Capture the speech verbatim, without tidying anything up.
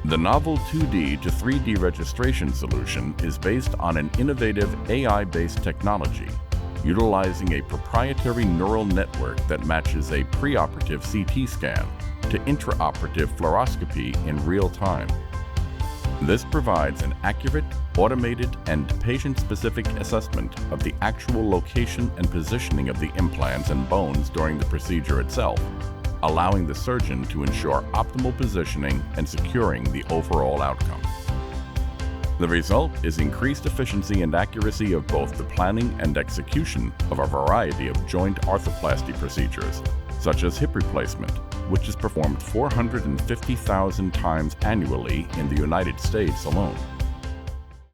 The novel two D to three D registration solution is based on an innovative A I-based technology, utilizing a proprietary neural network that matches a preoperative C T scan to intraoperative fluoroscopy in real time. This provides an accurate, automated, and patient-specific assessment of the actual location and positioning of the implants and bones during the procedure itself, allowing the surgeon to ensure optimal positioning and securing the overall outcome. The result is increased efficiency and accuracy of both the planning and execution of a variety of joint arthroplasty procedures, such as hip replacement, which is performed four hundred fifty thousand times annually in the United States alone.